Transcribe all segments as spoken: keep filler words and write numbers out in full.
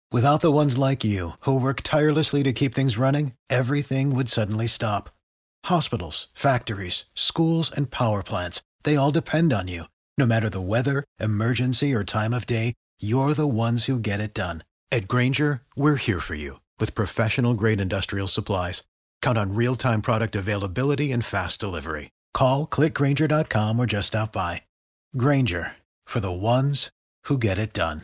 Without the ones like you, who work tirelessly to keep things running, everything would suddenly stop. Hospitals, factories, schools, and power plants, they all depend on you. No matter the weather, emergency, or time of day, you're the ones who get it done. At Grainger, we're here for you with professional-grade industrial supplies. Count on real-time product availability and fast delivery. Call, click Grainger dot com, or just stop by. Grainger, for the ones who get it done.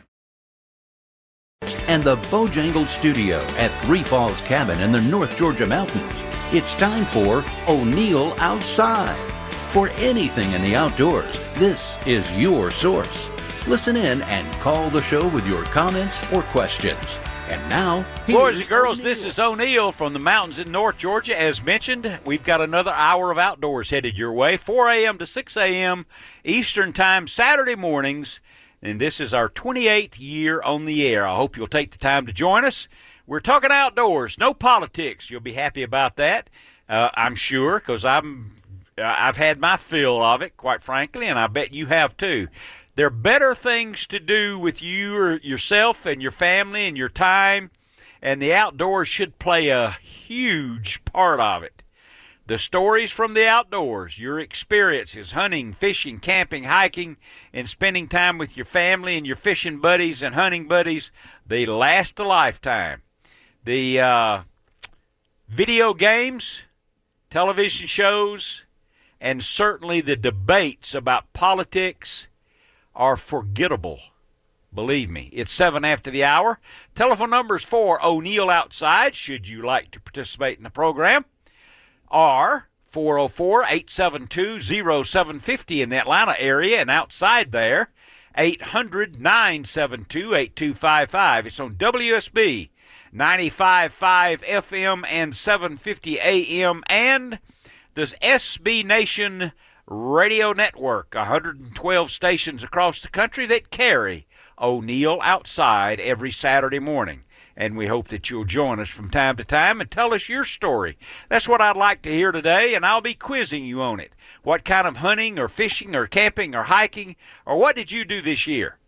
And the Bojangles Studio at Three Falls Cabin in the North Georgia mountains. It's time for O'Neill Outside. For anything in the outdoors, this is your source. Listen in and call the show with your comments or questions. And now, boys and girls, O'Neill. This is O'Neill from the mountains in North Georgia. As mentioned, we've got another hour of outdoors headed your way, four a.m. to six a.m. Eastern Time, Saturday mornings. And this is our twenty-eighth year on the air. I hope you'll take the time to join us. We're talking outdoors, no politics. You'll be happy about that, uh, I'm sure, because I'm uh, I've had my fill of it, quite frankly, and I bet you have too. There are better things to do with you or yourself and your family and your time, and the outdoors should play a huge part of it. The stories from the outdoors, your experiences, hunting, fishing, camping, hiking, and spending time with your family and your fishing buddies and hunting buddies, they last a lifetime. The uh, video games, television shows, and certainly the debates about politics are forgettable. Believe me, it's seven after the hour. Telephone numbers for O'Neill Outside, should you like to participate in the program, are four oh four, eight seven two, oh seven five oh in the Atlanta area, and outside there, eight hundred, nine seven two, eight two five five. It's on W S B ninety-five point five F M and seven fifty A M, and the S B Nation Radio Network, one hundred twelve stations across the country that carry O'Neill Outside every Saturday morning. And we hope that you'll join us from time to time and tell us your story. That's what I'd like to hear today, and I'll be quizzing you on it. What kind of hunting or fishing or camping or hiking, or what did you do this year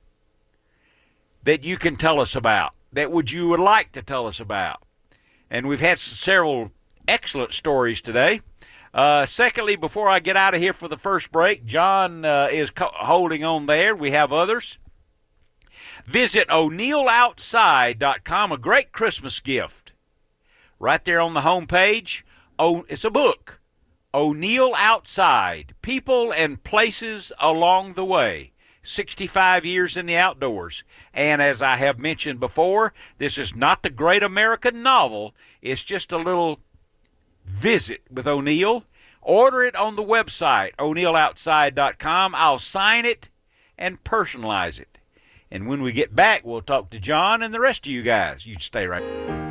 that you can tell us about, that would you would like to tell us about? And we've had several excellent stories today. Uh, secondly, before I get out of here for the first break, John uh, is co- holding on there. We have others. Visit O'Neill Outside dot com, a great Christmas gift. Right there on the home page, oh, it's a book, O'Neill Outside, People and Places Along the Way, sixty-five years in the outdoors. And as I have mentioned before, this is not the great American novel. It's just a little visit with O'Neill. Order it on the website, O'Neill Outside dot com. I'll sign it and personalize it. And when we get back, we'll talk to John and the rest of you guys. You stay right there.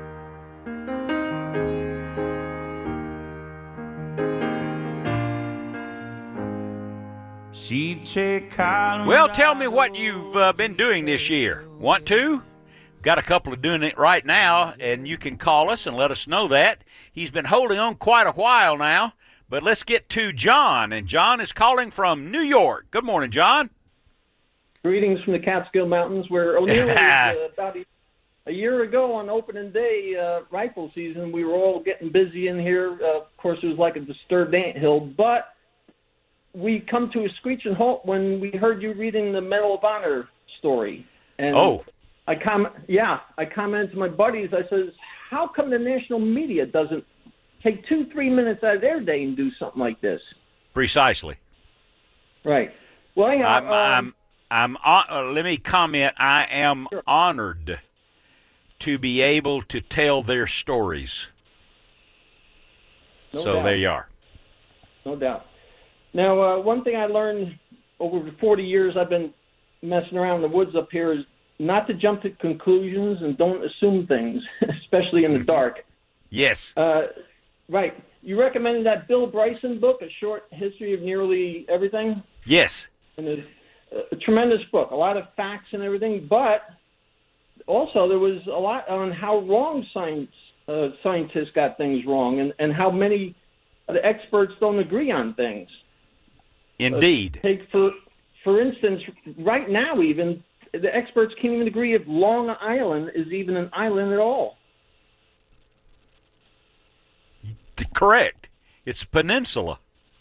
Well, tell me what you've uh, been doing this year. Want to? Got a couple of doing it right now, and you can call us and let us know that. He's been holding on quite a while now, but let's get to John. And John is calling from New York. Good morning, John. Greetings from the Catskill Mountains, where O'Neill was uh, about a, a year ago on opening day uh, rifle season. We were all getting busy in here. Uh, of course, it was like a disturbed anthill, but we come to a screeching halt when we heard you reading the Medal of Honor story. And oh. I com- yeah, I commented to my buddies. I says, how come the national media doesn't take two, three minutes out of their day and do something like this? Precisely. Right. Well, anyhow, I'm, um, I'm I'm uh, let me comment. I am sure. honored to be able to tell their stories. No so doubt. there you are. No doubt. Now, uh, one thing I learned over the forty years I've been messing around in the woods up here is not to jump to conclusions and don't assume things, especially in the dark. Yes. Uh, right. You recommended that Bill Bryson book, A Short History of Nearly Everything? Yes. And it's a tremendous book, a lot of facts and everything, but also there was a lot on how wrong science uh, scientists got things wrong and, and how many of the experts don't agree on things. Indeed. Uh, take, for for instance, right now even, the experts can't even agree if Long Island is even an island at all. Correct. It's a peninsula.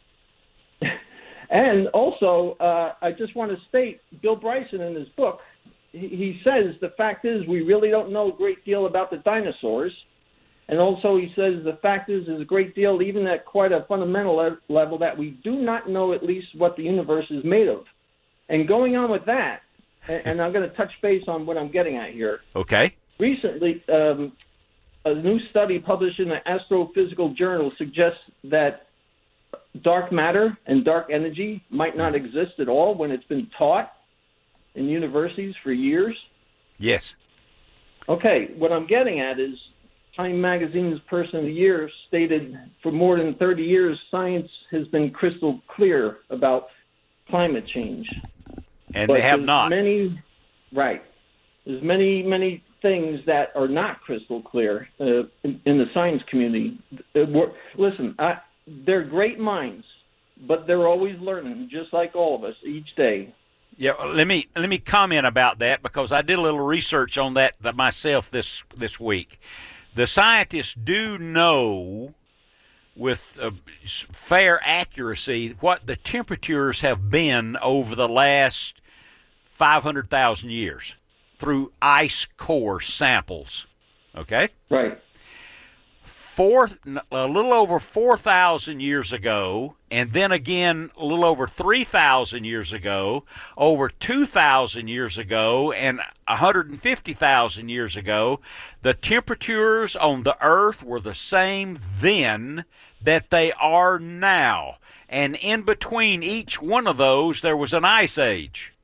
And also, uh, I just want to state, Bill Bryson in his book, he, he says the fact is we really don't know a great deal about the dinosaurs. And also he says the fact is is a great deal, even at quite a fundamental le- level, that we do not know at least what the universe is made of. And going on with that, and, and I'm going to touch base on what I'm getting at here. Okay. Recently, um, a new study published in the Astrophysical Journal suggests that dark matter and dark energy might not exist at all when it's been taught in universities for years. Yes. Okay, what I'm getting at is Time Magazine's Person of the Year stated for more than thirty years science has been crystal clear about climate change. And but they have there's not. Many, right. There's many, many things that are not crystal clear uh, in, in the science community. Uh, listen, I, they're great minds, but they're always learning, just like all of us, each day. Yeah, let me let me comment about that because I did a little research on that, that myself this this week. The scientists do know with uh, fair accuracy what the temperatures have been over the last five hundred thousand years through ice core samples. Okay? Right. Four, a little over four thousand years ago, and then again a little over three thousand years ago, over two thousand years ago, and one hundred fifty thousand years ago, the temperatures on the Earth were the same then that they are now. And in between each one of those, there was an ice age.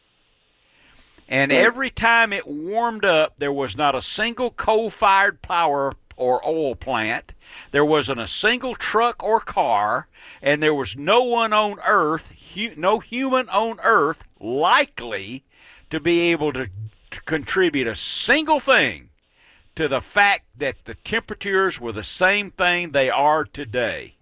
And every time it warmed up, there was not a single coal-fired power or oil plant. There wasn't a single truck or car, and there was no one on Earth, hu- no human on Earth likely to be able to, to contribute a single thing to the fact that the temperatures were the same thing they are today.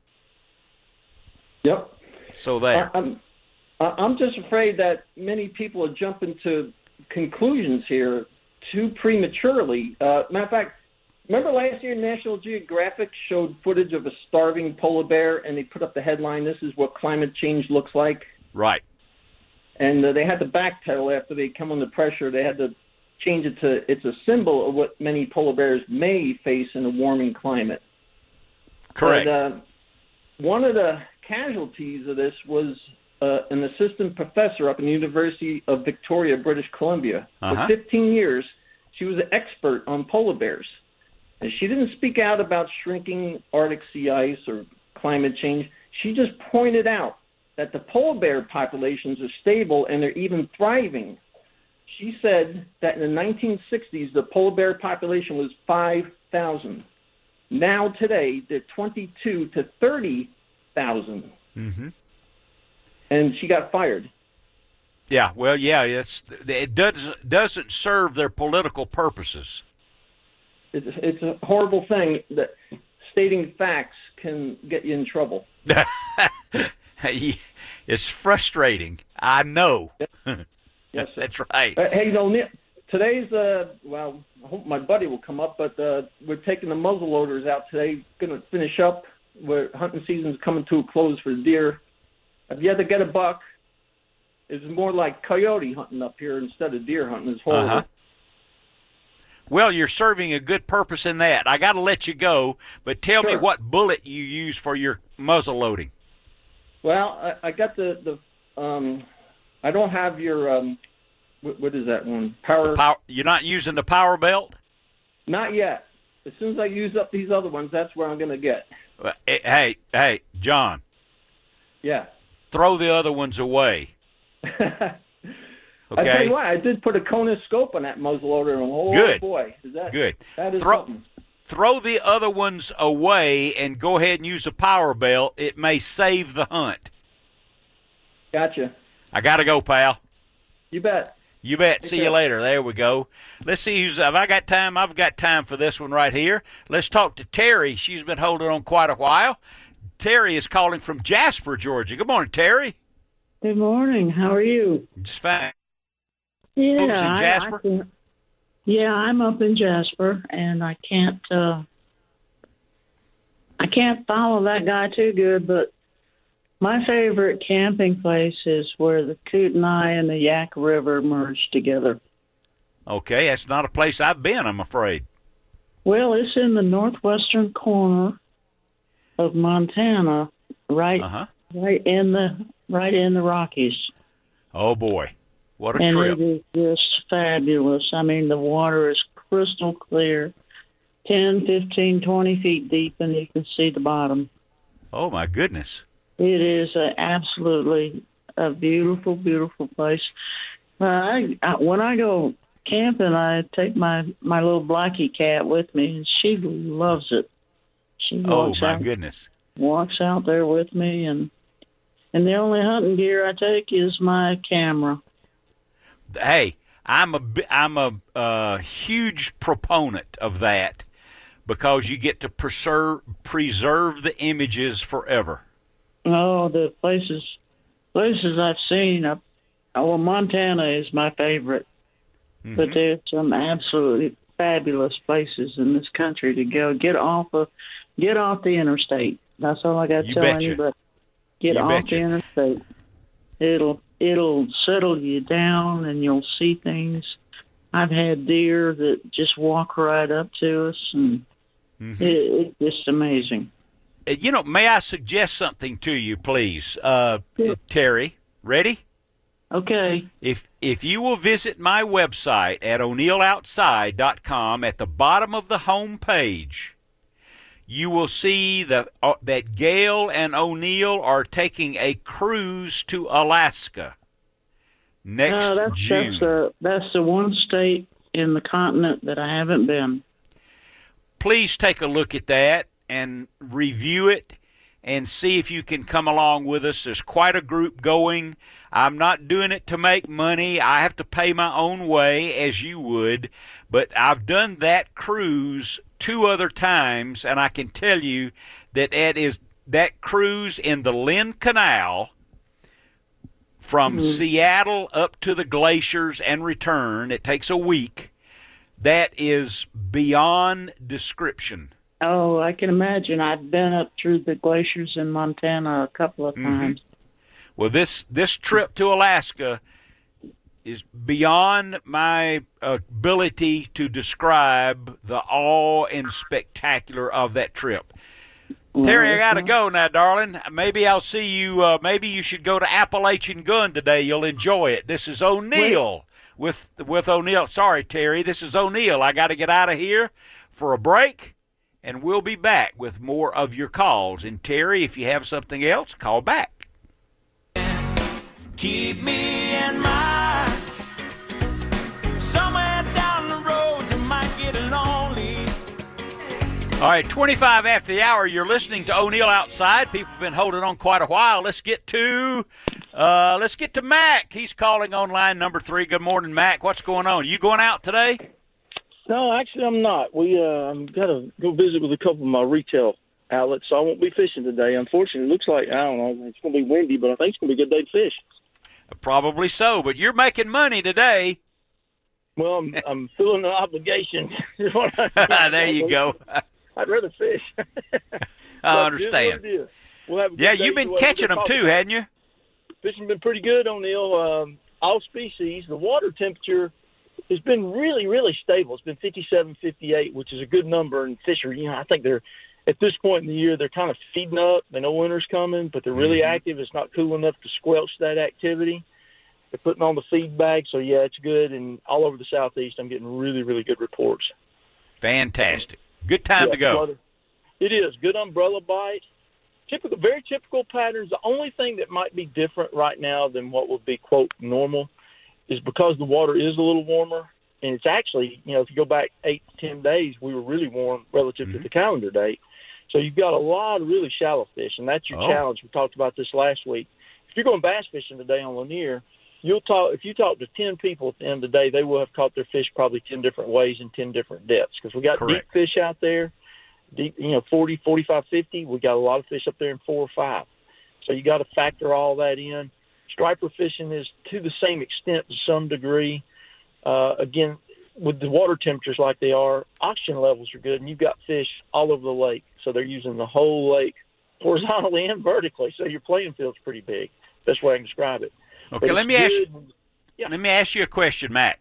Yep. So there. I, I'm, I'm just afraid that many people are jumping to conclusions here too prematurely. Uh, matter of fact, remember last year National Geographic showed footage of a starving polar bear, and they put up the headline, "This is what climate change looks like." Right. And uh, they had to backpedal after they come under pressure. They had to change it to, it's a symbol of what many polar bears may face in a warming climate. Correct. And, uh, one of the casualties of this was uh, an assistant professor up in the University of Victoria, British Columbia. Uh-huh. For fifteen years, she was an expert on polar bears. And she didn't speak out about shrinking Arctic sea ice or climate change. She just pointed out that the polar bear populations are stable and they're even thriving. She said that in the nineteen sixties, the polar bear population was five thousand. Now today, they're twenty-two to thirty thousand. Mm-hmm. And she got fired. Yeah, well, yeah, it's, it does, doesn't serve their political purposes. It's, it's a horrible thing that stating facts can get you in trouble. It's frustrating. I know. Yes, sir. That's right. Uh, hey, you know, Neil, today's, uh, well, I hope my buddy will come up, but uh, we're taking the muzzle loaders out today. Going to finish up. Where hunting season's coming to a close for deer. If you had to get a buck, it's more like coyote hunting up here instead of deer hunting. It's horrible. Uh-huh. Well, you're serving a good purpose in that. I got to let you go, but tell Sure. me what bullet you use for your muzzle loading. Well, I, I got the, the um, I don't have your, um, what, what is that one? Power. Power. You're not using the power belt? Not yet. As soon as I use up these other ones, that's where I'm going to get. Uh, Hey, hey, John, Yeah. throw the other ones away. I tell Okay? you what, I did put a Kona scope on that muzzleloader, and oh Good. boy, is that Good. That is Throw, something. throw the other ones away and go ahead and use a power belt. It may save the hunt. Gotcha. I got to go, pal. You bet. You bet. Take See care. you later. There we go. Let's see who's. Have I got time? I've got time for this one right here. Let's talk to Terry. She's been holding on quite a while. Terry is calling from Jasper, Georgia. Good morning, Terry. Good morning. How are you? Just fine. Yeah, folks in I- Jasper? I can- yeah, I'm up in Jasper, and I can't uh, I can't follow that guy too good, but my favorite camping place is where the Kootenai and the Yak River merge together. Okay, that's not a place I've been, I'm afraid. Well, it's in the northwestern corner of Montana, right, Uh-huh. right in the right in the Rockies. Oh, boy. What a And trip. it is just fabulous. I mean, the water is crystal clear, ten, fifteen, twenty feet deep, and you can see the bottom. Oh, my goodness. It is a, absolutely a beautiful, beautiful place. Uh, I, I, when I go camping, I take my, my little Blackie cat with me, and she loves it. She Oh, walks my out, goodness. walks out there with me, and and the only hunting gear I take is my camera. Hey, I'm a bi- I'm a uh, huge proponent of that because you get to preserve preserve the images forever. Oh, the places places I've seen. Uh, well, Montana is my favorite, Mm-hmm. but there's some absolutely fabulous places in this country to go. Get off of, get off the interstate. That's all I got to You tell betcha. anybody. Get You off betcha. the interstate. It'll it'll settle you down, and you'll see things. I've had deer that just walk right up to us, and Mm-hmm. it, it's just amazing. Uh, You know, may I suggest something to you, please, uh, Sure. Terry? Ready? Okay. If if you will visit my website at o'neil outside dot com, at the bottom of the home page, you will see the, uh, that Gail and O'Neill are taking a cruise to Alaska next No, that's June. that's the that's the one state in the continent that I haven't been. Please take a look at that and review it and see if you can come along with us. There's quite a group going. I'm not doing it to make money. I have to pay my own way, as you would, but I've done that cruise two other times, and I can tell you that it is that cruise in the Lynn Canal from Mm-hmm. Seattle up to the glaciers and return. It takes a week. That is beyond description. Oh, I can imagine. I've been up through the glaciers in Montana a couple of times. Well, this this trip to Alaska is beyond my ability to describe the awe and spectacular of that trip. Well, Terry, I got to it's go now, darling. Maybe I'll see you. Uh, maybe you should go to Appalachian Gun today. You'll enjoy it. This is O'Neill with with O'Neill. Sorry, Terry. This is O'Neill. I got to get out of here for a break, and we'll be back with more of your calls. And Terry, if you have something else, call back. Keep me in mind. Somewhere down the road you might get lonely. All right, twenty-five after the hour, you're listening to O'Neill Outside. People have been holding on quite a while. Let's get to uh, let's get to Mac. He's calling on line number three. Good morning, Mac. What's going on? You going out today? No, actually, I'm not. We uh, I'm gotta go visit with a couple of my retail outlets, so I won't be fishing today. Unfortunately, it looks like I don't know. It's gonna be windy, but I think it's gonna be a good day to fish. Probably so, but you're making money today. Well, I'm, I'm feeling an obligation. There you go. I'd rather fish. I understand. We'll have a good Yeah, day you've been to, uh, catching to them talk too, about. hadn't you? Fishing's been pretty good, O'Neill. Um, all species. The water temperature has been really, really stable. It's been fifty-seven, fifty-eight, which is a good number. And fish are, you know, I think they're, at this point in the year, they're kind of feeding up. They know winter's coming, but they're really Mhm. active. It's not cool enough to squelch that activity. They're putting on the feed bag, so yeah, it's good. And all over the southeast, I'm getting really, really good reports. Fantastic. Good time Yeah, to go. brother. It is. Good umbrella bite. Typical, very typical patterns. The only thing that might be different right now than what would be, quote, normal is because the water is a little warmer. And it's actually, you know, if you go back eight to ten days, we were really warm relative Mm-hmm. to the calendar date. So you've got a lot of really shallow fish, and that's your Oh. challenge. We talked about this last week. If you're going bass fishing today on Lanier, you'll talk. If you talk to ten people at the end of the day, they will have caught their fish probably ten different ways in ten different depths, because we got Correct. deep fish out there, deep, you know, forty, forty-five, fifty. We got a lot of fish up there in four or five. So you got to factor all that in. Striper fishing is to the same extent to some degree. Uh, again, with the water temperatures like they are, oxygen levels are good, and you've got fish all over the lake. So they're using the whole lake horizontally and vertically. So your playing field's pretty big. Best way I can describe it. Okay, let me ask you, yeah. let me ask you a question, Matt.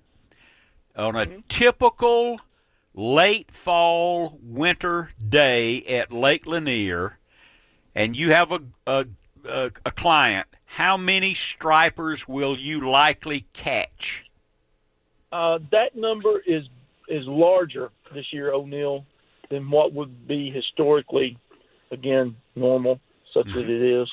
On a mm-hmm. typical late fall, winter day at Lake Lanier, and you have a, a, a, a client, how many stripers will you likely catch? Uh, that number is is larger this year, O'Neill, than what would be historically, again, normal, such mm-hmm. as it is.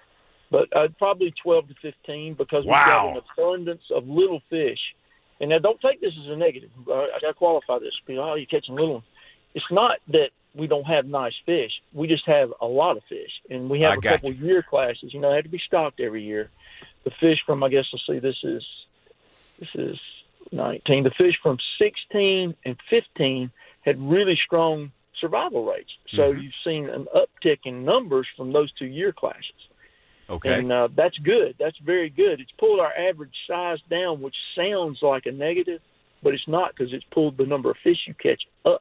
But uh, probably twelve to fifteen because wow. we've got an abundance of little fish. And now don't take this as a negative. Uh, I got to qualify this. Oh, you're catching little ones. It's not that we don't have nice fish. We just have a lot of fish. And we have I a couple you. year classes. You know, they have to be stocked every year. The fish from, I guess, let's see, this is this is nineteen. The fish from sixteen and fifteen had really strong survival rates. So mm-hmm. you've seen an uptick in numbers from those two year classes. Okay. And uh, that's good. That's very good. It's pulled our average size down, which sounds like a negative, but it's not because it's pulled the number of fish you catch up.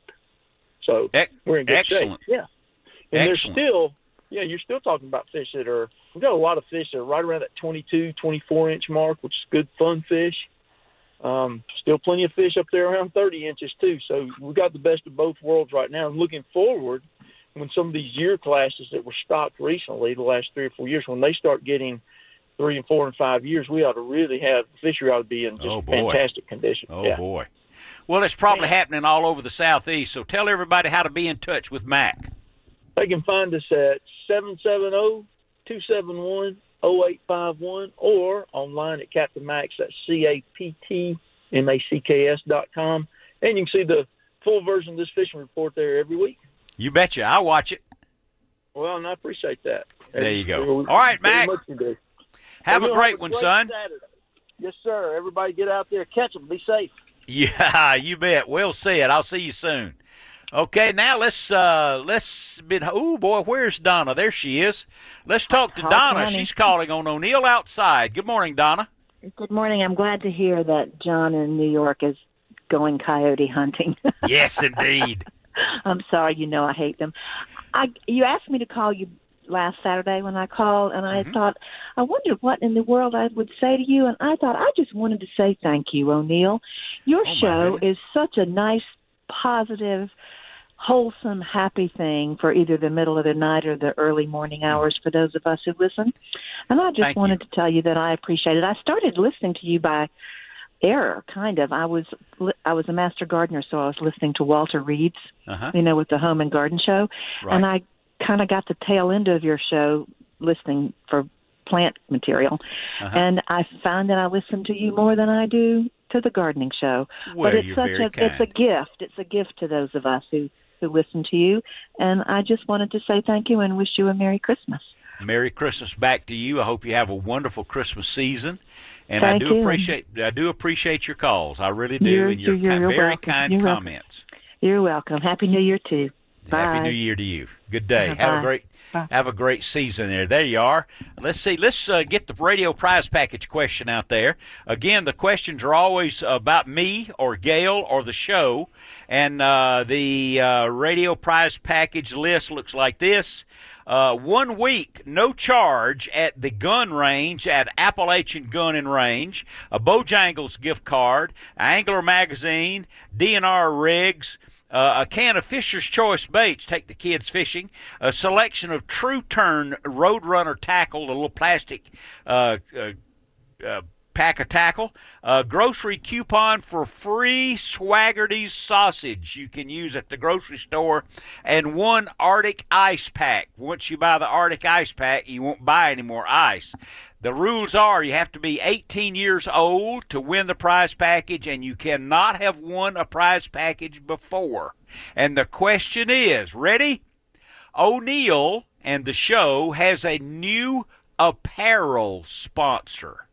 So e- we're in good excellent. shape. Yeah. And excellent. there's still, yeah, you're still talking about fish that are, we've got a lot of fish that are right around that twenty-two, twenty-four inch mark, which is good, fun fish. Um, still plenty of fish up there around thirty inches too. So we've got the best of both worlds right now. And looking forward, when some of these year classes that were stocked recently, the last three or four years, when they start getting three and four and five years, we ought to really have the fishery ought to be in just oh, fantastic condition. Oh yeah. boy! Well, it's probably yeah. happening all over the Southeast. So tell everybody how to be in touch with Mac. They can find us at seven seven zero, two seven one, zero eight five one or online at Captain Max. That's C A P T M A C K S dot com, and you can see the full version of this fishing report there every week. You betcha. I'll watch it. Well, and I appreciate that. There you go. All right, Mac. Have well, a great have a one, great son. Saturday. Yes, sir. Everybody get out there, catch them, be safe. Yeah, you bet. We'll see it. I'll see you soon. Okay, now let's uh let's been oh boy, where's Donna? There she is. Let's talk to Hi, Donna. honey. She's calling on O'Neill Outside. Good morning, Donna. Good morning. I'm glad to hear that John in New York is going coyote hunting. Yes, indeed. I'm sorry, you know I hate them. I you asked me to call you last Saturday when I called, and I mm-hmm. thought, I wonder what in the world I would say to you, and I thought I just wanted to say thank you, O'Neill. Your oh, show is such a nice, positive, wholesome, happy thing for either the middle of the night or the early morning hours for those of us who listen. And I just thank wanted you. to tell you that I appreciate it. I started listening to you by error, kind of. I was I was a master gardener, so I was listening to Walter Reed's, uh-huh. you know, with the Home and Garden Show. Right. And I kind of got the tail end of your show listening for plant material. Uh-huh. And I found that I listen to you more than I do to the gardening show. Well, but it's you're such very a kind. it's a gift. It's a gift to those of us who, who listen to you. And I just wanted to say thank you and wish you a Merry Christmas. Merry Christmas back to you. I hope you have a wonderful Christmas season, and Thank I do you. appreciate I do appreciate your calls. I really do, You're, and your you're, you're very welcome. kind You're comments. Welcome. You're welcome. Happy New Year too. Bye. Happy New Year to you. Good day. Bye. Have a great Bye. have a great season there. There you are. Let's see. Let's uh, get the radio prize package question out there. Again, the questions are always about me or Gail or the show, and uh, the uh, radio prize package list looks like this. Uh, one week, no charge at the gun range at Appalachian Gun and Range, a Bojangles gift card, Angler Magazine, D N R rigs, uh, a can of Fisher's Choice baits, take the kids fishing, a selection of True Turn Roadrunner tackle, a little plastic uh, uh, uh, pack of tackle, a grocery coupon for free Swaggerty's sausage you can use at the grocery store, and one Arctic ice pack. Once you buy the Arctic ice pack, you won't buy any more ice. The rules are you have to be eighteen years old to win the prize package, and you cannot have won a prize package before. And the question is, ready? O'Neill and the show has a new apparel sponsor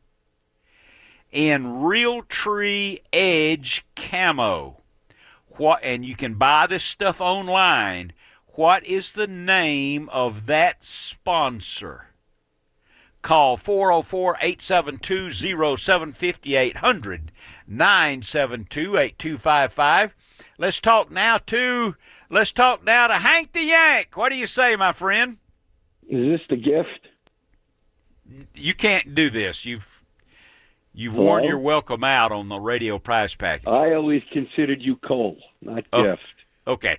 in Realtree Edge Camo. What, and you can buy this stuff online. What is the name of that sponsor? Call four oh four, eight seven two, oh seven five eight hundred. nine seven two, eight two five five. Let's talk now to let's talk now to Hank the Yank. What do you say, my friend? Is this the gift? You can't do this. You've you've Hello? worn your welcome out on the radio prize package. I always considered you Cole, not Oh. gift. Okay.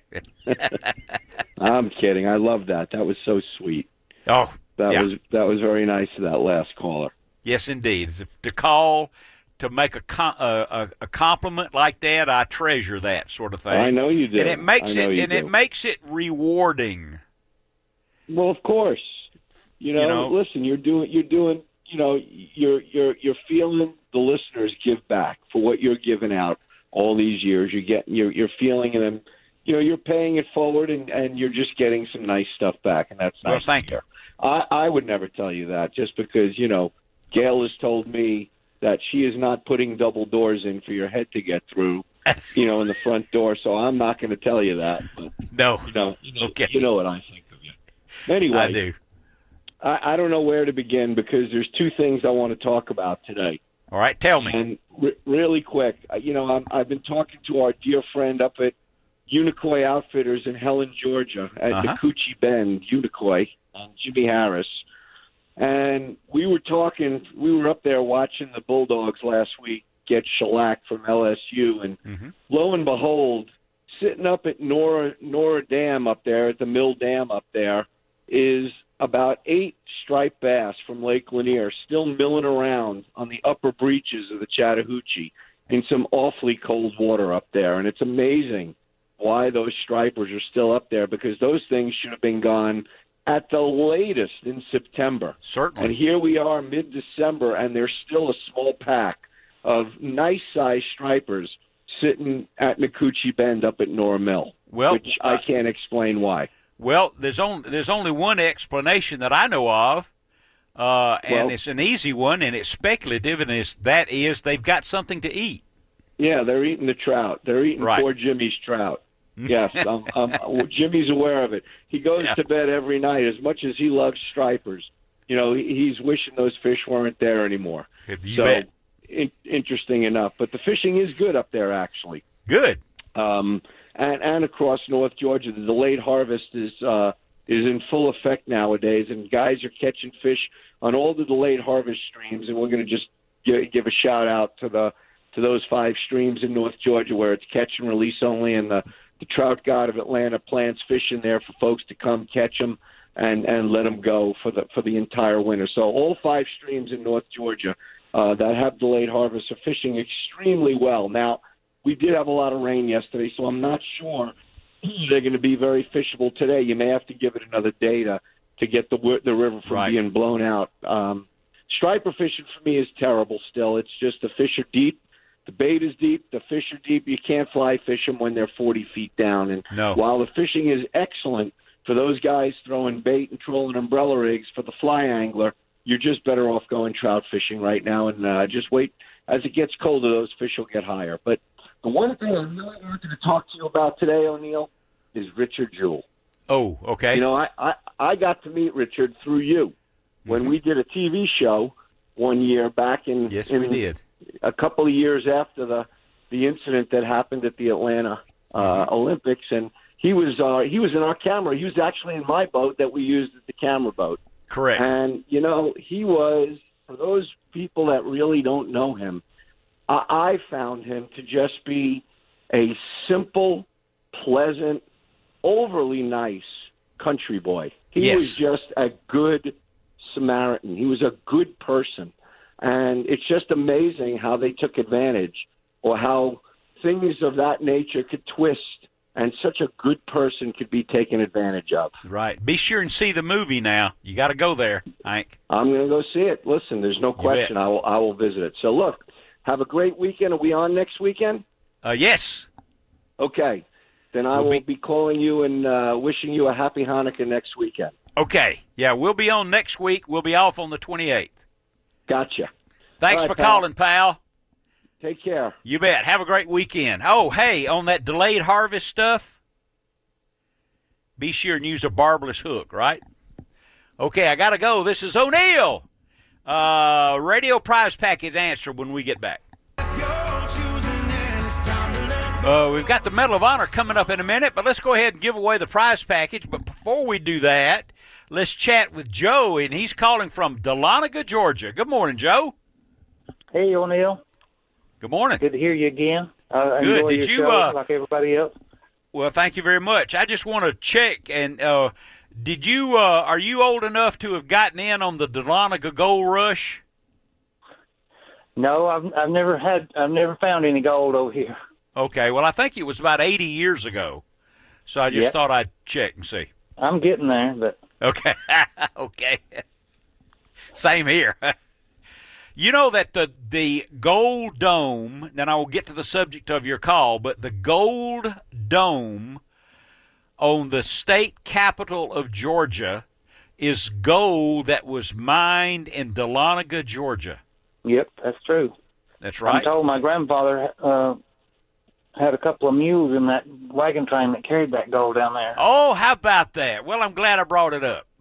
I'm kidding. I love that. That was so sweet. Oh, That yeah. was that was very nice of that last caller. Yes, indeed. To call to make a, com- a, a a compliment like that, I treasure that sort of thing. I know you do. And it makes I know it you and do. it makes it rewarding. Well, of course. You know, You know- listen, you're doing you're doing, you know, you're you're you're feeling the listeners give back for what you're giving out all these years. You're getting you're you're feeling them, you know, you're paying it forward and, and you're just getting some nice stuff back, and that's nice. Well, thank to hear. I, I would never tell you that just because, you know, Gail has told me that she is not putting double doors in for your head to get through, you know, in the front door. So I'm not going to tell you that. But, No. you know, you know, Okay. you know what I think of you. Anyway, I do. I, I don't know where to begin because there's two things I want to talk about today. All right, tell me. And re- really quick, uh, you know, I'm, I've been talking to our dear friend up at Unicoi Outfitters in Helen, Georgia, at Uh-huh. Nakuchi Bend, Unicoi, and Jimmy Harris. And we were talking, we were up there watching the Bulldogs last week get shellacked from L S U. And Mm-hmm. lo and behold, sitting up at Nora, Nora Dam up there, at the Mill Dam up there, is about eight striped bass from Lake Lanier still milling around on the upper breaches of the Chattahoochee in some awfully cold water up there. And it's amazing why those stripers are still up there, because those things should have been gone at the latest in September. Certainly. And here we are mid-December, and there's still a small pack of nice-sized stripers sitting at Nakuchi Bend up at Nora Mill, Well, which I uh, can't explain why. Well, there's only there's only one explanation that I know of, uh, and Well- it's an easy one, and it's speculative, and it's that is they've got something to eat. Yeah, they're eating the trout. They're eating Right. poor Jimmy's trout. Yes, um, um, Jimmy's aware of it. He goes Yeah. to bed every night. As much as he loves stripers, you know, he, he's wishing those fish weren't there anymore. You so bet. in, interesting enough, but the fishing is good up there actually. Good. Um, and, and across North Georgia, the delayed harvest is uh, is in full effect nowadays, and guys are catching fish on all the delayed harvest streams. And we're going to just give, give a shout out to the to those five streams in North Georgia where it's catch and release only, and the the trout god of Atlanta plants fish in there for folks to come catch them and, and let them go for the for the entire winter. So all five streams in North Georgia uh, that have delayed harvest are fishing extremely well. Now, we did have a lot of rain yesterday, so I'm not sure they're going to be very fishable today. You may have to give it another day to, to get the wi- the river from Right. being blown out. Um, striper fishing for me is terrible still. It's just the fish are deep. The bait is deep. The fish are deep. You can't fly fish them when they're forty feet down. And No. while the fishing is excellent for those guys throwing bait and trolling umbrella rigs for the fly angler, you're just better off going trout fishing right now. And uh, just wait. As it gets colder, those fish will get higher. But the one thing I really wanted to talk to you about today, O'Neill, is Richard Jewell. Oh, okay. You know, I, I, I got to meet Richard through you when we did a T V show one year back in, yes, in we did. a couple of years after the the incident that happened at the Atlanta uh, Olympics, and he was uh, he was in our camera. He was actually in my boat that we used as the camera boat. Correct. And you know, he was, for those people that really don't know him, I, I found him to just be a simple, pleasant, overly nice country boy. He Yes. was just a good Samaritan. He was a good person. And it's just amazing how they took advantage, or how things of that nature could twist, and such a good person could be taken advantage of. Right. Be sure and see the movie now. You got to go there, Hank. I'm going to go see it. Listen, there's no question. bet. I will, I will visit it. So, look, have a great weekend. Are we on next weekend? Uh, yes. Okay. Then I We'll will be- be calling you and uh, wishing you a happy Hanukkah next weekend. Okay. Yeah, we'll be on next week. We'll be off on the twenty-eighth. Gotcha. Thanks All right, for pal. calling, pal. Take care. You bet. Have a great weekend. Oh, hey, on that delayed harvest stuff, be sure and use a barbless hook, right? Okay, I got to go. This is O'Neill. Uh, radio prize package answer when we get back. If you're Uh, we've got the Medal of Honor coming up in a minute, but let's go ahead and give away the prize package. But before we do that, let's chat with Joe, and he's calling from Dahlonega, Georgia. Good morning, Joe. Hey, O'Neill. Good morning. Good to hear you again. I Good. enjoy Did your you, show uh, like everybody else. Well, thank you very much. I just want to check, and uh, did you? Uh, are you old enough to have gotten in on the Dahlonega Gold Rush? No, I've I've never had I've never found any gold over here. Okay. Well, I think it was about eighty years ago, so I just Yep. thought I'd check and see. I'm getting there, but Okay. Okay. Same here. You know that the the Gold Dome, then I will get to the subject of your call, but the Gold Dome on the state capital of Georgia is gold that was mined in Dahlonega, Georgia. yep, that's true. That's right. I'm told my grandfather uh, had a couple of mules in that wagon train that carried that gold down there. Oh, how about that? Well, I'm glad I brought it up.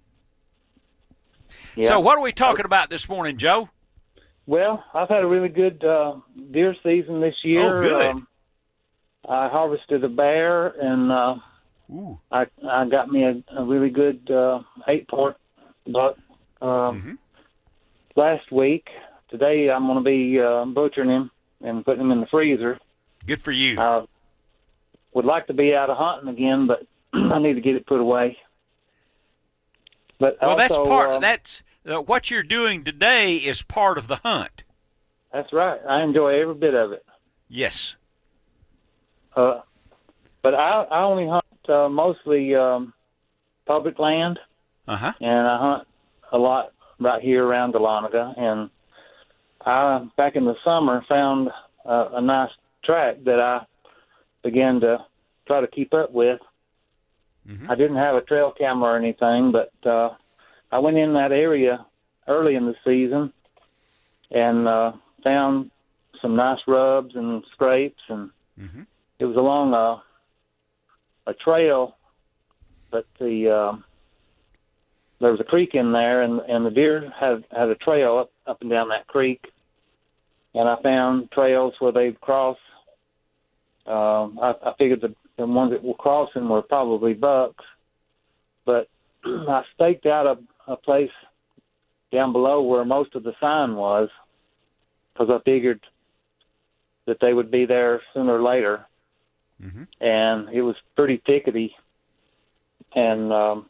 Yeah. So what are we talking about this morning, Joe? Well, I've had a really good uh, deer season this year. Oh, good. Um, I harvested a bear, and uh, Ooh. I I got me a, a really good uh, eight point buck um, Mm-hmm. last week. Today I'm going to be uh, butchering him and putting him in the freezer. Good for you. I would like to be out of hunting again, but I need to get it put away. But well, that's also, part. uh, That's uh, what you're doing today is part of the hunt. That's right. I enjoy every bit of it. Yes. Uh, but I, I only hunt uh, mostly um, public land, Uh huh. and I hunt a lot right here around Dahlonega. And I, back in the summer, found uh, a nice track that I began to try to keep up with. Mm-hmm. I didn't have a trail camera or anything, but uh, I went in that area early in the season and uh, found some nice rubs and scrapes, and Mm-hmm. it was along a a trail, but the uh, there was a creek in there, and and the deer had had a trail up up and down that creek, and I found trails where they'd cross. Um, I, I figured the, the ones that were crossing were probably bucks, but I staked out a, a place down below where most of the sign was, because I figured that they would be there sooner or later. Mm-hmm. And it was pretty thickety. And um,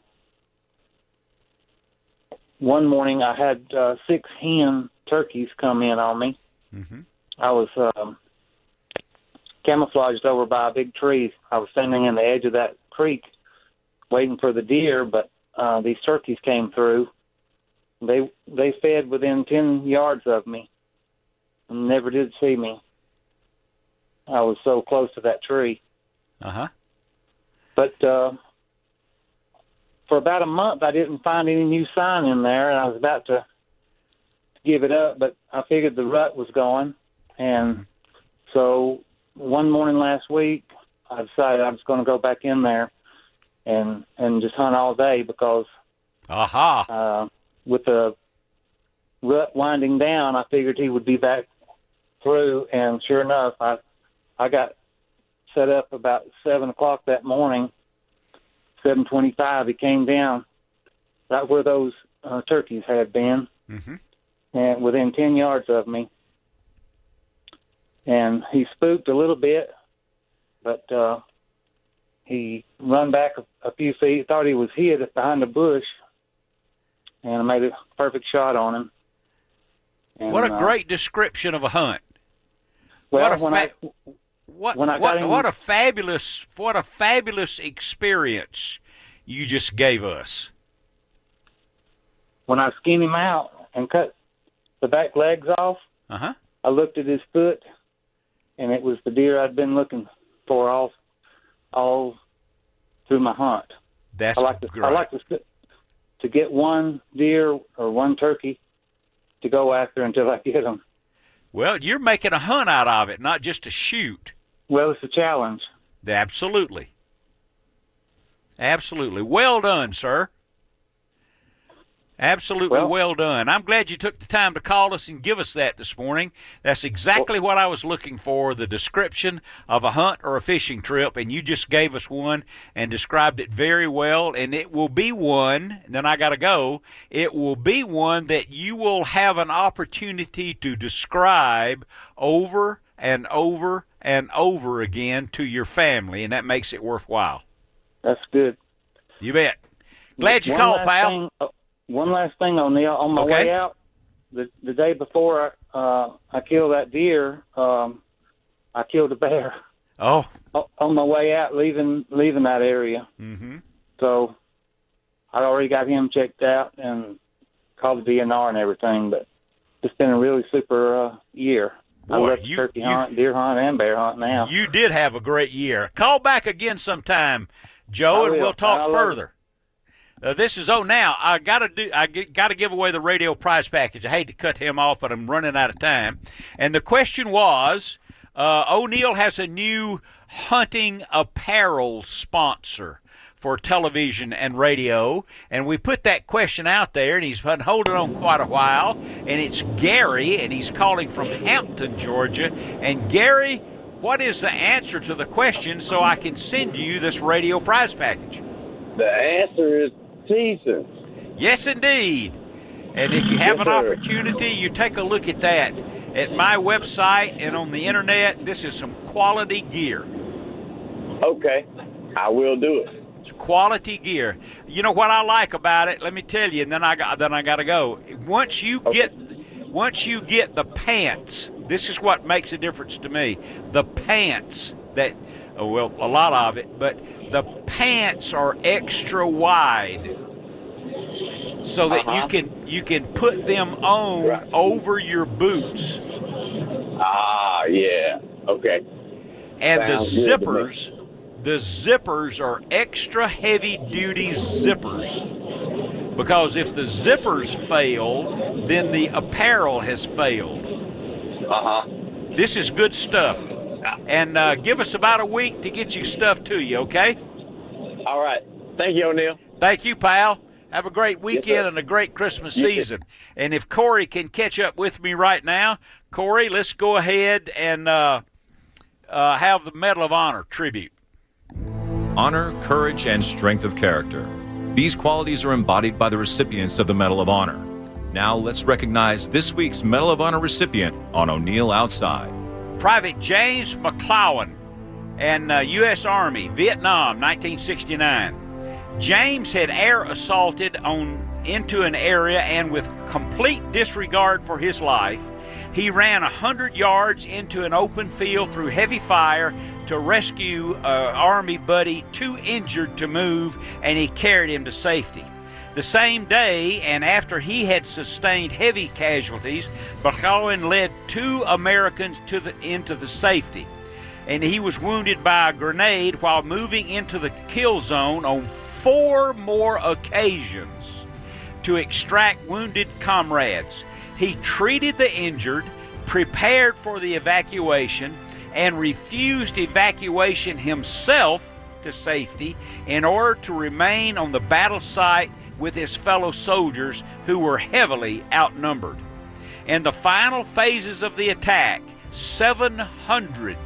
one morning I had uh, six hen turkeys come in on me. Mm-hmm. I was um, camouflaged over by a big tree. I was standing in the edge of that creek waiting for the deer, but uh, these turkeys came through. They they fed within ten yards of me and never did see me. I was so close to that tree. Uh-huh. But uh, for about a month, I didn't find any new sign in there, and I was about to give it up, but I figured the rut was going. And so one morning last week, I decided I was going to go back in there and and just hunt all day, because Aha. uh, with the rut winding down, I figured he would be back through, and sure enough, I I got set up about seven o'clock that morning. Seven twenty-five, he came down right where those uh, turkeys had been, Mm-hmm. and within ten yards of me. And he spooked a little bit, but uh, he run back a, a few feet, thought he was hid behind a bush, and I made a perfect shot on him. And, What a uh, great description of a hunt. well, what a when fa- I what when I got what, him- what a fabulous what a fabulous experience you just gave us. when I skinned him out and cut the back legs off, Uh-huh. I looked at his foot, and it was the deer I'd been looking for all all through my hunt. That's I like to great. I like to to get one deer or one turkey to go after until I get them. Well, you're making a hunt out of it, not just a shoot. Well, it's a challenge. Absolutely. Absolutely. Well done, sir. Absolutely well, Well- done. I'm glad you took the time to call us and give us that this morning. That's exactly what I was looking for, the description of a hunt or a fishing trip, and you just gave us one and described it very well, and it will be one, and then I got to go, it will be one that you will have an opportunity to describe over and over and over again to your family, and that makes it worthwhile. That's good. You bet. Glad you One called, last pal. thing- uh, one last thing, O'Neill. On my Okay. way out, the the day before uh, I killed that deer, um, I killed a bear. Oh. O- On my way out, leaving leaving that area. Mm-hmm. So I already got him checked out and called the D N R and everything. But it's been a really super uh, year. I Boy, left you- turkey you- hunt, deer hunt, and bear hunt now. You did have a great year. Call back again sometime, Joe, I and will. we'll talk I love further. Uh, this is oh now I gotta do I got to give away the radio prize package. I hate to cut him off, but I'm running out of time. And the question was, uh, O'Neill has a new hunting apparel sponsor for television and radio, and we put that question out there, and he's been holding on quite a while. And it's Gary, and he's calling from Hampton, Georgia. And Gary, what is the answer to the question so I can send you this radio prize package? The answer is seasons. Yes, indeed. And if you have an opportunity, you take a look at that at my website and on the internet. This is some quality gear. Okay, I will do it. It's quality gear. You know what I like about it? Let me tell you, and then I got then I got to go. Once you get once you get the pants, this is what makes a difference to me. The pants that oh, well, a lot of it, but the pants are extra wide, so that Uh-huh. you can you can put them on Right. over your boots. Ah, yeah. Okay. And Sounds the good to me. zippers, the zippers are extra heavy duty zippers. Because if the zippers fail, then the apparel has failed. Uh-huh. This is good stuff. And uh, give us about a week to get your stuff to you, okay? All right. Thank you, O'Neill. Thank you, pal. Have a great Yes, weekend sir. and a great Christmas You too. season. And if Corey can catch up with me right now, Corey, let's go ahead and uh, uh, have the Medal of Honor tribute. Honor, courage, and strength of character. These qualities are embodied by the recipients of the Medal of Honor. Now let's recognize this week's Medal of Honor recipient on O'Neill Outside. Private James McClowan, and uh, U S Army, Vietnam, nineteen sixty-nine. James had air assaulted on into an area, and with complete disregard for his life, he ran one hundred yards into an open field through heavy fire to rescue an Army buddy too injured to move, and he carried him to safety. The same day, and after he had sustained heavy casualties, McClowan led two Americans to the, into the safety, and he was wounded by a grenade while moving into the kill zone on four more occasions to extract wounded comrades. He treated the injured, prepared for the evacuation, and refused evacuation himself to safety in order to remain on the battle site with his fellow soldiers who were heavily outnumbered. In the final phases of the attack, seven hundred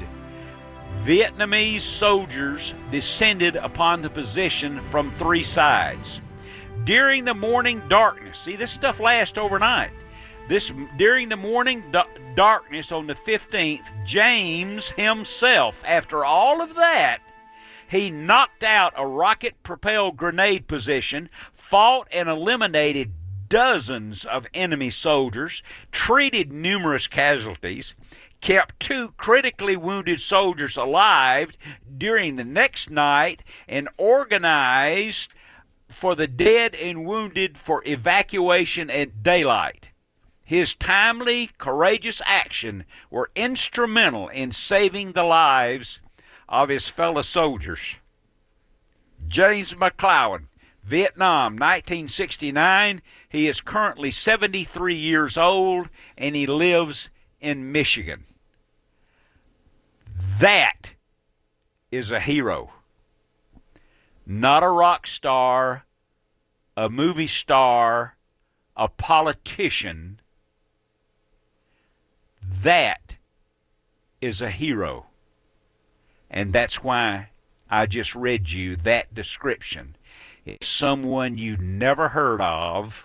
Vietnamese soldiers descended upon the position from three sides. During the morning darkness, see, this stuff lasts overnight. This during the morning d- darkness on the fifteenth, James himself, after all of that, he knocked out a rocket-propelled grenade position, fought and eliminated dozens of enemy soldiers, treated numerous casualties, kept two critically wounded soldiers alive during the next night, and organized for the dead and wounded for evacuation at daylight. His timely, courageous action were instrumental in saving the lives of his fellow soldiers. James McClowan, Vietnam, nineteen sixty-nine. He is currently seventy-three years old, and he lives in Michigan. That is a hero. Not a rock star, a movie star, a politician, that is a hero. And that's why I just read you that description. It's someone you never heard of,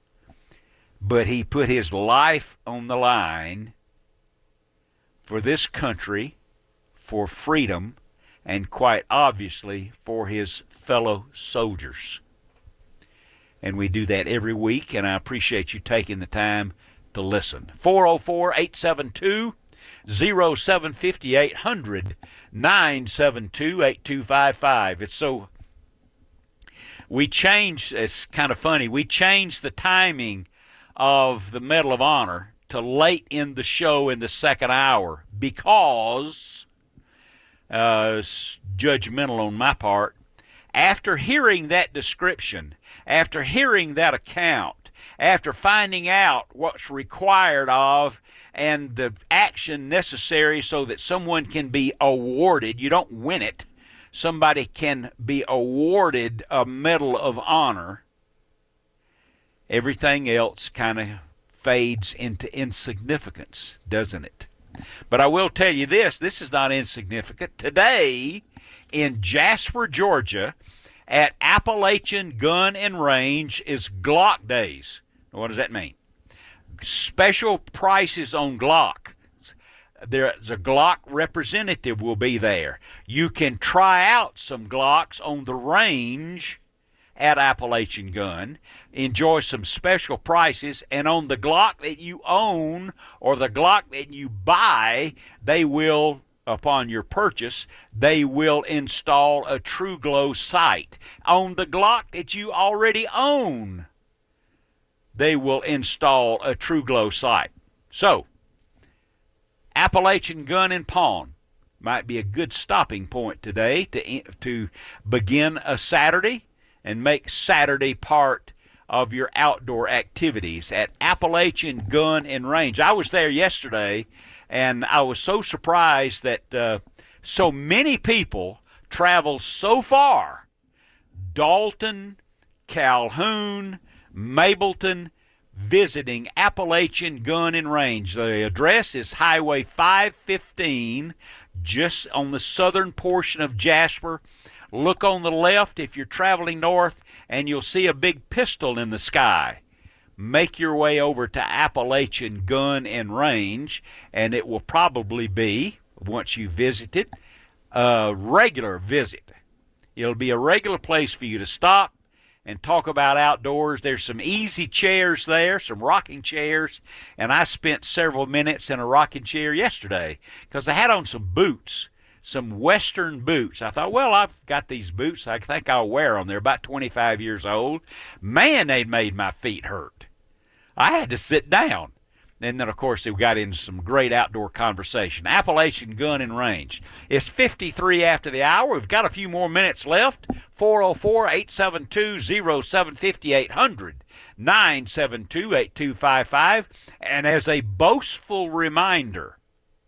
but he put his life on the line for this country, for freedom, and quite obviously for his fellow soldiers. And we do that every week, and I appreciate you taking the time to listen. four oh four, eight seven two, oh seven five eight, eight hundred, nine seven two, eight two five five. It's so, we changed, it's kind of funny, we changed the timing of the Medal of Honor to late in the show in the second hour because, uh, judgmental on my part, after hearing that description, after hearing that account, after finding out what's required of and the action necessary so that someone can be awarded, you don't win it, somebody can be awarded a Medal of Honor, everything else kind of fades into insignificance, doesn't it? But I will tell you this, this is not insignificant. Today, in Jasper, Georgia, at Appalachian Gun and Range is Glock Days. What does that mean? Special prices on Glock. There's a Glock representative will be there. You can try out some Glocks on the range at Appalachian Gun, enjoy some special prices, and on the Glock that you own or the Glock that you buy, they will, upon your purchase, they will install a TruGlo sight. On the Glock that you already own, they will install a TruGlo sight. So, Appalachian Gun and Pawn might be a good stopping point today to, to begin a Saturday and make Saturday part of your outdoor activities at Appalachian Gun and Range. I was there yesterday, and I was so surprised that uh, so many people travel so far. Dalton, Calhoun, Mableton, visiting Appalachian Gun and Range. The address is Highway five fifteen, just on the southern portion of Jasper. Look on the left if you're traveling north, and you'll see a big pistol in the sky. Make your way over to Appalachian Gun and Range, and it will probably be, once you visit it, a regular visit. It'll be a regular place for you to stop and talk about outdoors. There's some easy chairs there, some rocking chairs, and I spent several minutes in a rocking chair yesterday because I had on some boots. Some Western boots. I thought, well, I've got these boots. I think I'll wear them. They're about twenty-five years old. Man, they made my feet hurt. I had to sit down. And then, of course, we got into some great outdoor conversation. Appalachian Gun and Range. It's fifty-three after the hour. We've got a few more minutes left. four oh four, eight seven two, oh seven five eight, eight hundred, nine seven two, eight two five five. And as a boastful reminder,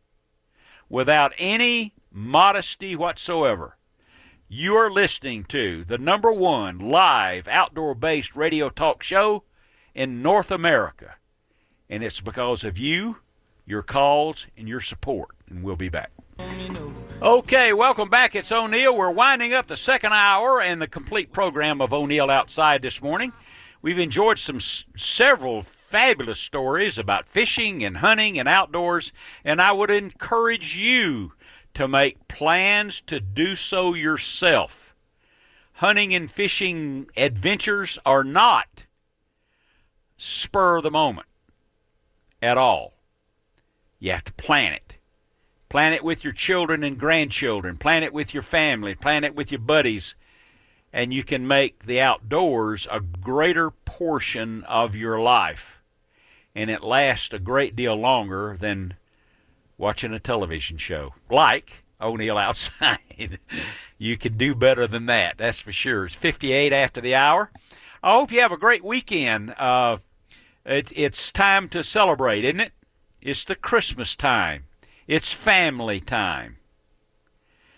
without any modesty whatsoever, you are listening to the number one live outdoor-based radio talk show in North America. And it's because of you, your calls, and your support. And we'll be back. Okay, welcome back. It's O'Neill. We're winding up the second hour and the complete program of O'Neill Outside this morning. We've enjoyed some several fabulous stories about fishing and hunting and outdoors, and I would encourage you to make plans to do so yourself. Hunting and fishing adventures are not spur of the moment at all. You have to plan it. Plan it with your children and grandchildren. Plan it with your family. Plan it with your buddies. And you can make the outdoors a greater portion of your life. And it lasts a great deal longer than watching a television show like O'Neill Outside. You can do better than that, that's for sure. It's fifty-eight after the hour. I hope you have a great weekend. Uh, it, it's time to celebrate, isn't it? It's the Christmas time. It's family time.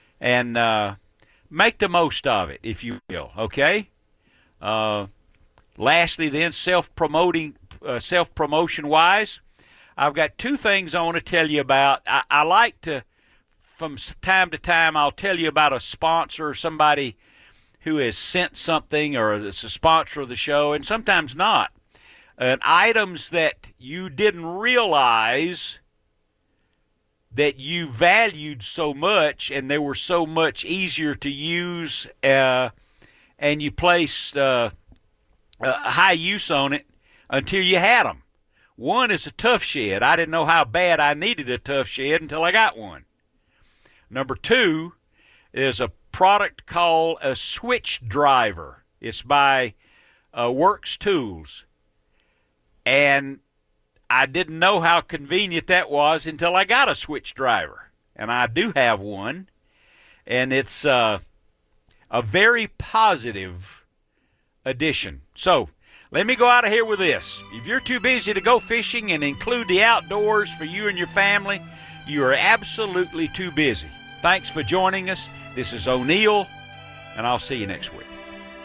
And uh, make the most of it, if you will, okay? Uh, lastly, then, self-promoting, uh, self-promotion wise, I've got two things I want to tell you about. I, I like to, from time to time, I'll tell you about a sponsor or somebody who has sent something or is a sponsor of the show, and sometimes not. And items that you didn't realize that you valued so much and they were so much easier to use, uh, and you placed uh, a high use on it until you had them. One is a tough shed. I didn't know how bad I needed a tough shed until I got one. Number two is a product called a switch driver. It's by uh, Works Tools. And I didn't know how convenient that was until I got a switch driver. And I do have one. And it's uh, a very positive addition. So, let me go out of here with this. If you're too busy to go fishing and include the outdoors for you and your family, you are absolutely too busy. Thanks for joining us. This is O'Neill, and I'll see you next week.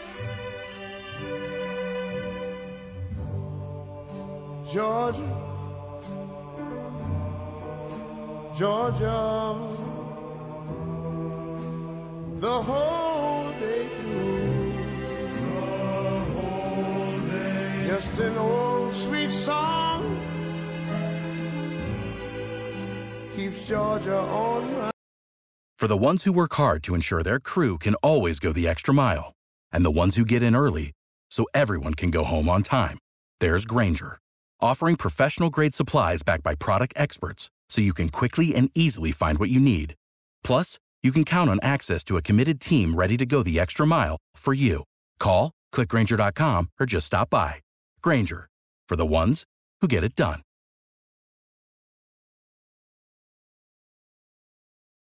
Georgia, Georgia, the whole day through, the whole day, just an old sweet song keeps Georgia on my. For the ones who work hard to ensure their crew can always go the extra mile, and the ones who get in early so everyone can go home on time, there's Grainger, offering professional-grade supplies backed by product experts so you can quickly and easily find what you need. Plus, you can count on access to a committed team ready to go the extra mile for you. Call, click Grainger dot com, or just stop by. Grainger, for the ones who get it done.